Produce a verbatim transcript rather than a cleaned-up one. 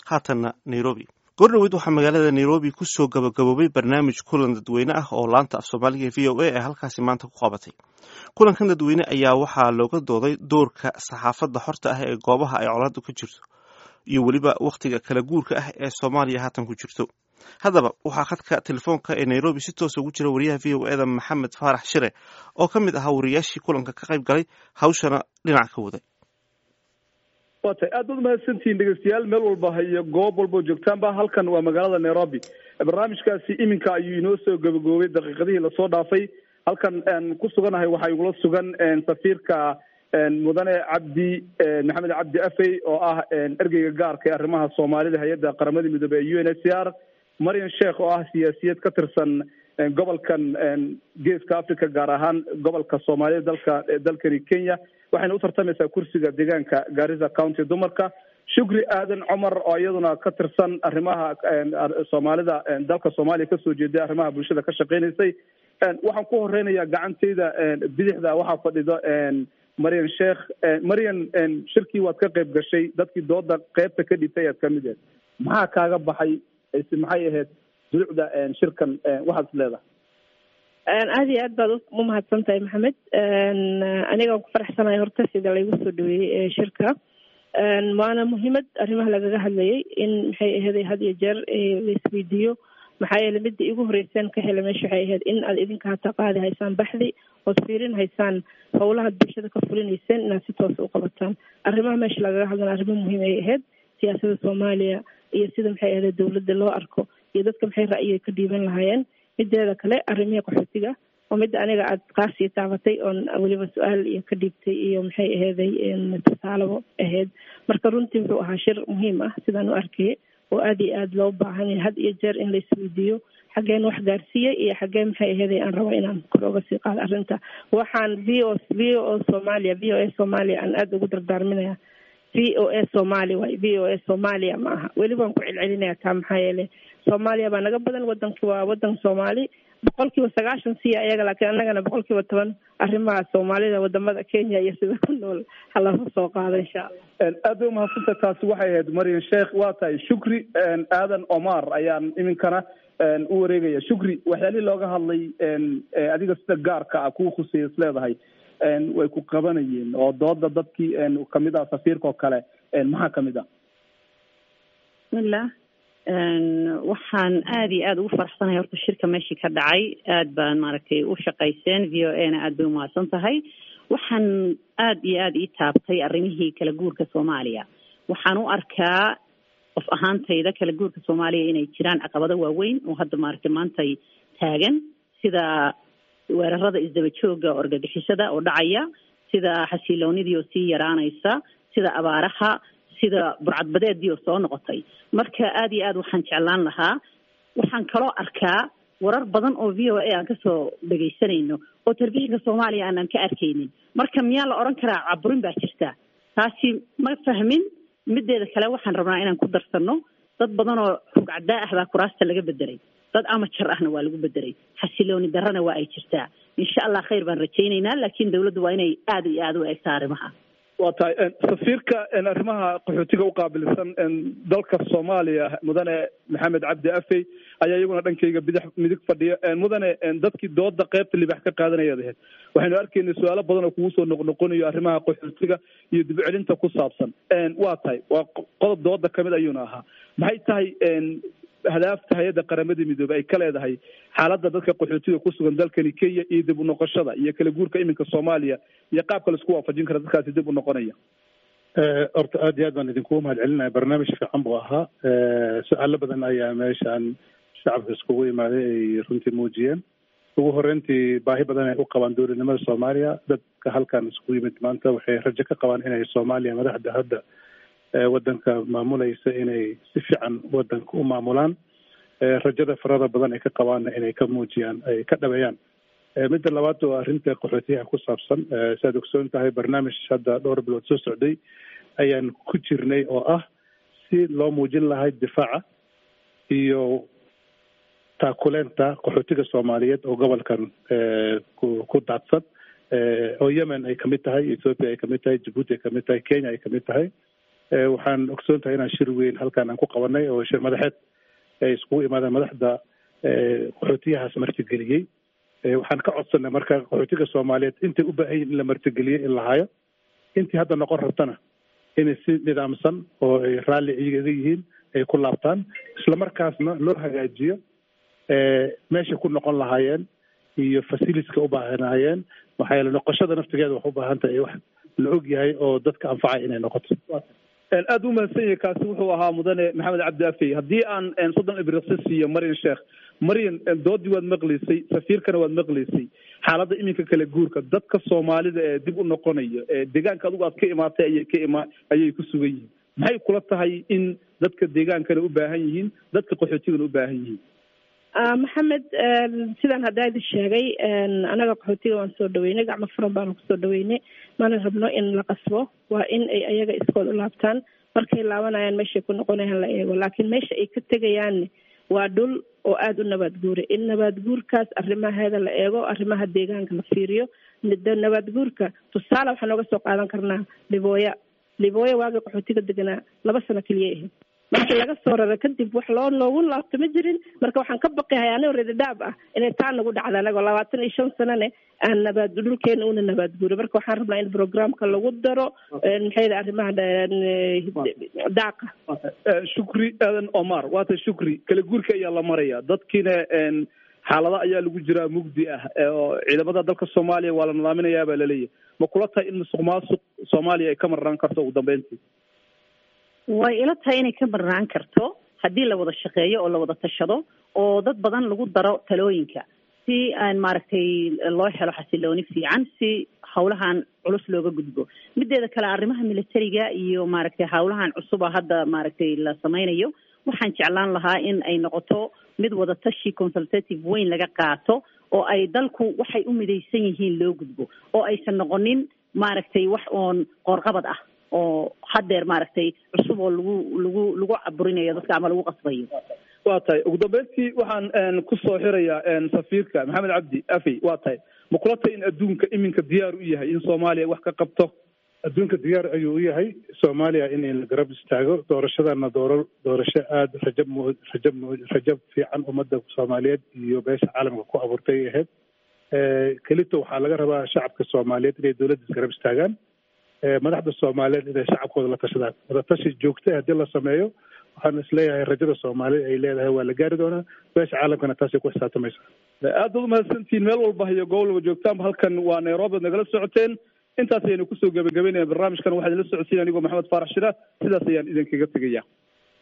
haatanna nairobi goordhaweyd waxaa magaalada nairobi kusoo gabagaboobay barnaamij kulan dadweyne ah oo laanta af soomaaliga v o a ee halkaasi maanta ku qabatay. kulankan dadweyne ayaa waxaa looga dooday doorka saxaafadda xorta ah ee goobaha ay colaadu ka jirto iyo weliba wakhtiga kala guurka ah ee soomaaliya haatan ku jirto. haddaba waxaa khadka telefoonka ee nairobi si toosa ugu jira wariyaha v o eda maxamed faarax shire oo ka mid ahaa wariyaashii kulanka ka qayb galay hawshana dhinac ka waday. waatay aad baad mahadsantihiin dhegeystayaal meel walba hayo goob walba joogtaanba halkan waa magaalada nairobi. barnaamijkaasi iminka ayuu inoo soo gabagaboobay daqiiqadihii lasoo dhaafay. halkan ku suganahay waxaa igula sugan safiirka mudane cabdi maxamed cabdi afey oo ah ergeyga gaarka ee arrimaha soomaalida hay-adda qaramada midoobey ee u n h c r, marian sheekh oo ah siyaasiyad ka tirsan gobolkan geeska africa gaar ahaan gobolka soomaalida dalka dalkani kenya, waxayna u tartamaysaa kursiga deegaanka Garissa County dumarka. Shukri aadan cumar oo iyaduna ka tirsan arrimaha soomaalida dalka soomaaliya kasoo jeeday arrimaha bulshada ka shaqeynaysay. waxaan ku horeynayaa gacanteyda bidixda waxaa fadhido marian sheekh. marian, shirkii waad ka qayb gashay, dadkii dooda qeybta ka dhibtay ayaad kamid ahayd. maxaa kaaga baxay? maxay ahayd durucda shirkan? waxaad is leedahay. aada iyo aad baad u mahadsan tahay maxamed. anigaan ku faraxsanahay horta sida laygu soo dhaweeyey shirka. waana muhiimad arrimaha lagaga hadlayay in maxay ahayd had iyo jeer laisweydiiyo maxaa yeele midda igu horeyseen ka hela meesha waxay ahayd in aad idinka hata qaadi haysaan baxdi ood fiirin haysaan howlahaad bulshada ka fulinayseen inaad si toosa u qabataan. arrimaha meesha lagaga hadlana arrimo muhiim ay ahayd, siyaasada soomaaliya iyo sida maxay ahayd dawladda loo arko iyo dadka maxay ra'yiga ka dhiiban lahaayeen. mideeda kale arrimihii qaxootiga oo midda aniga aad qaasii taabatay oon weliba su-aal iyo ka dhiibtay iyo maxay aheeday tusaalabo ahayd. marka runtii wuxuu ahaa shir muhiim ah sidaan u arkayay oo aada iyo aada loo baahan yahay had iyo jeer in la isweydiiyo xaggeen wax gaarsiiyey iyo xaggee maxay aheeday aan rabo inaan kor oga sii qaado arrinta. waxaan v o v o soomaaliya v o a soomaaliya aan aada ugu dardaarminaya v o a soomaaliya waay v o a soomaaliya ma aha, weli waan ku celcelinaya taa maxaa yeele soomaaliya baa naga badan, wadanki waa wadan soomaali boqol kiiba sagaashan siya ayaga, laakiin annagana boqol kiiba toban arrimaha soomaalida wadamada kenya iyo sida ku nool halasa soo qaada insha allah. aad bay umahadsanta. taasi waxay ahayd marian sheekh. waa tahay shukri aadan omar ayaan iminkana u wareegaya. shukri, waxyaalihii looga hadlay adiga sida gaarka ah kuwa khuseeya is leedahay way ku qabanayeen oo dooda dadkii kamid ah safiirka oo kale maxaa kamid ah? bismillah, waxaan aada iyo aada ugu faraxsanahay horta shirka meeshii ka dhacay. aad baan maaragtay u shaqayseen, v o a na aada bay umahadsan tahay. waxaan aada iyo aada ii taabtay arrimihii kala guurka soomaaliya. waxaan u arkaa qof ahaantayda kala guurka soomaaliya inay jiraan caqabado waaweyn oo hadda maaragtay maantay taagan, sida weerarada isdaba jooga orgagixisada oo dhacaya, sida xasiloonidii oo sii yaraanaysa, sida abaaraha, sida burcadbadeedii oo soo noqotay. marka aada iyo aad waxaan jeclaan lahaa, waxaan kaloo arkaa warar badan oo v o a aan kasoo dhegaysanayno oo telefishinka soomaaliya aanan ka arkaynin. marka miyaa la odhan karaa caburin baa jirta? taasi ma fahmin. mideeda kale waxaan rabnaa inaan ku darsano dad badan oo rugcadaa ah baa kuraasta laga bedelay, dad amajar ahna waa lagu bedelay, xasilooni darana waa ay jirtaa. insha allah khayr baan rajaynaynaa, laakiin dawladdu waa inay aada iyo aada u eegtaa arrimaha. waa tahay safiirka arrimaha qaxootiga u qaabilsan dalka soomaaliya mudane maxamed cabdi afey ayaa iyaguna dhankayga bidix midig fadhiya. mudane, dadkii dooda qeybta libax ka qaadanayaad ahayd. waxaynu arkaynay su-aalo badan oo kugu soo noqnoqonayo arrimaha qaxootiga iyo dib celinta ku saabsan. waa tahay waa qodob dooda kamid ayuuna ahaa. maxay tahay hadaafta hay-adda qaramada midoobey ay ka leedahay xaaladda dadka qaxootiga ku sugan dalkani kenya iyo dib u noqoshada iyo kala guurka iminka soomaaliya iyo qaabka laisku waafajin kara dadkaasi dib u noqonaya? horta aada iyo aad baan idinkugu mahad celinaya. barnaamij fiican buu ahaa. su-aalo badan ayaa meeshaan shacabka iskugu imaaday ay runtii muujiyeen. ugu horeyntii baahi badan ay u qabaan dowladnimada soomaaliya. dadka halkan iskugu yimid maanta waxay rajo ka qabaan inay soomaaliya madaxda hadda wadanka maamulaysa inay si fiican wadanka u maamulaan. rajada farada badan ay ka qabaanna inay ka muujiyaan, ay ka dhabeeyaan. midda labaad oo arrinta qaxootiyaha ku saabsan, siaad ogsoon tahay barnaamij hadda dhowr bilood soo socday ayaan ku jirnay oo ah si loo muujin lahay difaaca iyo taakuleenta qaxootiga soomaaliyeed oo gobolkan ku daadsan, oo yemen ay kamid tahay, ethoopia ay kamid tahay, jabuuti ay kamid tahay, kenya ay kamid tahay. waxaan ogsoon tahay inaan shir weyn halkaan aan ku qabanay oo shir madaxeed ay iskugu imaadeen madaxda qaxootiyahaas martigeliyey. waxaan ka codsanay marka qaxootiga soomaaliyeed intay u baahan yihin in la martigeliyey in la hayo, intii hadda noqon rabtana inay si nidaamsan oo ay raalli iyaga yihiin ay ku laabtaan, islamarkaasna loo hagaajiyo meeshay ku noqon lahaayeen iyo facilitieska u baahanaayeen. maxaa yeele noqoshada naftigeeda wax u baahan tahay wax la og yahay oo dadka anfacay inay noqoto. aada u mahadsan yahay. kaasi wuxuu ahaa mudane maxamed cabdi afey. haddii aan soddon ibriqsi siiyo maryan sheekh. maryan, doodii waad maqlaysay, safiirkana waad maqlaysay. xaaladda iminka kala guurka dadka soomaalida ee dib u noqonaya ee deegaanka adigu aad ka imaatay ayay ka ima ayay ku sugan yihiin. maxay kula tahay in dadka deegaankana u baahan yihiin, dadka qaxootigana u baahan yihiin? maxamed, sidaan haddaa idin sheegay, anaga qaxootiga waan soo dhaweynay, gacmo furan baanu kusoo dhaweynay. mana rabno in la qasbo, waa in ay ayaga iskood u laabtaan. markay laabanayaan meeshay ku noqonayaan la eego, laakiin meesha ay ka tegayaanne waa dhul oo aada u nabaad guuray. in nabaad guurkaas arrimaheeda la eego, arrimaha deegaanka la fiiriyo. nabaad guurka tusaale waxaan nooga soo qaadan karnaa libooya. libooya waagii qaxootiga deganaa laba sano keliya ahayd. markii laga soo rara kadib wax loo loogu laabto ma jirin. marka waxaan ka baqahay anigoo redadaab ah inay taa nagu dhacda anagoo labaatan iyo shan sanane aan nabaad dhulkeena una nabaad guuray. marka waxaan rabnaa in programka lagu daro maxay arrimaha daaqa. shukri aadan omar, waata shukri. kala guurka ayaa la maraya, dadkiina xaalada ayaa lagu jiraa mugdi ah oo ciidamada dalka soomaaliya waa la nidaaminayaa baa laleeyahay. ma kula tahay in musuq maasuq soomaaliya ay ka marnaan karto ugu dambeyntii? way ila tahay inay ka marnaan karto haddii la wada shaqeeyo oo la wada tashado oo dad badan lagu daro talooyinka si aan maaragtay loo helo xasilooni fiican, si hawlahan culus looga gudbo. mideeda kale arrimaha militariga iyo maaragtay hawlahan cusuba hadda maaragtay la sameynayo, waxaan jeclaan lahaa in ay noqoto mid wada tashi consultative weyn laga qaato oo ay dalku waxay u midaysan yihiin loo gudbo, oo aysan noqonin maaragtay wax oon qoorqabad ah oo hadeer maaragtay cusub oo lagu lagu lagu caburinayo dadka ama lagu qasbayo. waa tahay ugu dambeyntii waxaan ku soo xirayaa safiirka maxamed cabdi afey. waa tahay ma kula tahay in adduunka iminka diyaar u yahay in soomaaliya wax ka qabto? adduunka diyaar ayuu u yahay soomaaliya in la garab istaago. doorashadana dooro doorasho aada rajab mu rajab mu rajab fiican ummadda soomaaliyeed iyo beesha caalamka ku abuurtay ahayd. kelito waxaa laga rabaa shacabka soomaaliyeed inay dowladda garab istaagaan, madaxda soomaaliyeed inay shacabkooda la tashadaan. wadatashi joogta haddii la sameeyo waxaan isleeyahay rajada soomaaliyed ay leedahay waa la gaari doonaa. beesha caalamkana taasay ku xisaabtamaysa. aad baad umahadsantihiin meel walba iyo gobol walba joogtaanba. halkan waa nairobi ad nagala socoteen. intaas ayaynu kusoo gebagabeynaya barnaamijkan. waxaa idinla socodsiin anigoo maxamed faarax shira. sidaas ayaan idinkaga tegaya.